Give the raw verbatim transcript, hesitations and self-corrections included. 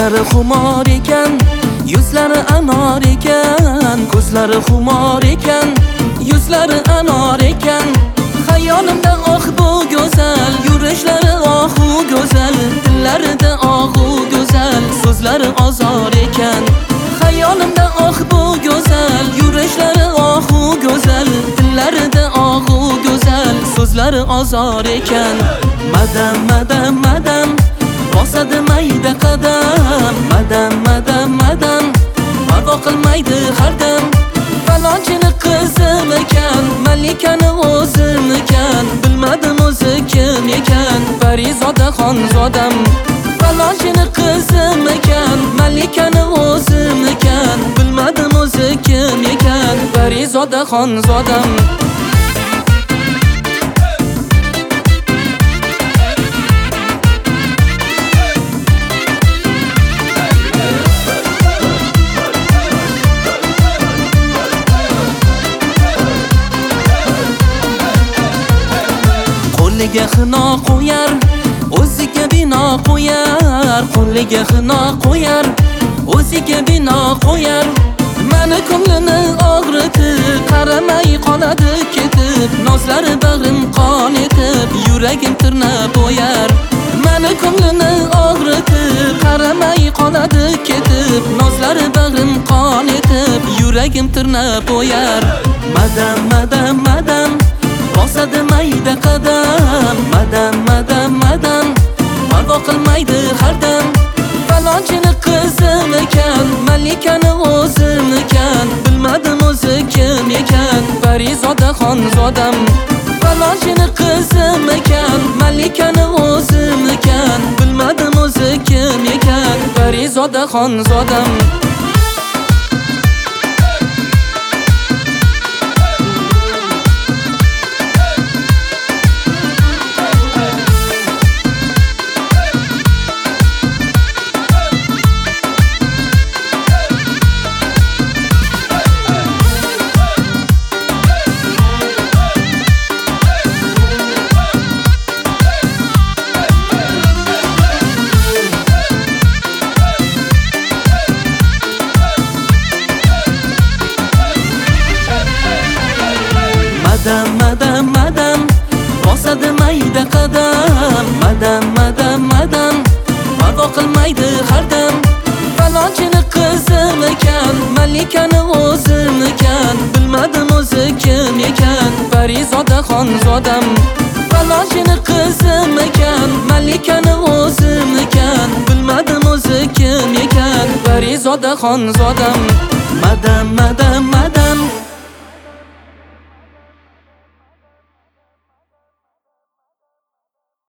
Ko'zlari xumor ekan, yuzlari anor ekan. Ko'zlari xumor ekan, yuzlari anor ekan. Xayolimda oh bu go'zal, yurishlari ohu go'zal, dillarida ohu go'zal, so'zlari ozor ekan. Xayolimda oh bu go'zal, yurishlari ohu go'zal, dillarida ohu go'zal, so'zlari ozor ekan. Madam madam madam bosadi mayda qadam, madam madam madam parvo qilmaydi har dam. Falonchini qizim ekan, malikani o'zim ekan, bilmadim o'zi kim ekan, Parizoda xonzodam. Falonchini qizim ekan, malikani o'zim ekan, bilmadim o'zi kim ekan, Parizoda xonzodam. Qo'liga xino qo'yar, o'ziga bino qo'yar. Qo'liga xino qo'yar, o'ziga bino qo'yar. Mani ko'nglini og'ritib, qaramay qoladi ketib, nozlari bag'rim qon etib, yuragim tirnab bo'yar. Mani ko'nglini og'ritib, qaramay qoladi ketib, nozlari bag'rim qon etib, yuragim tirnab bo'yar. Madam madam madam bosadi mayda qadam, madam madam madam parvo qilmaydi har dam. Falonchini qizim ekan, malikani o'zim ekan, bilmadim o'zi kim ekan, Parizoda xonzodam. Falonchini qizim ekan, malikani o'zim ekan, bilmadim o'zi kim ekan, Parizoda xonzodam. Madam madam madam bosadi mayda qadam, madam madam madam parvo qilmaydi har dam. Falonchini qizim ekan, malikani o'zim ekan, bilmadim o'zi kim ekan, Parizoda xonzodam. Falonchini qizim ekan, malikani o'zim ekan, bilmadim o'zi kim ekan, Parizoda xonzodam. Madam madam madam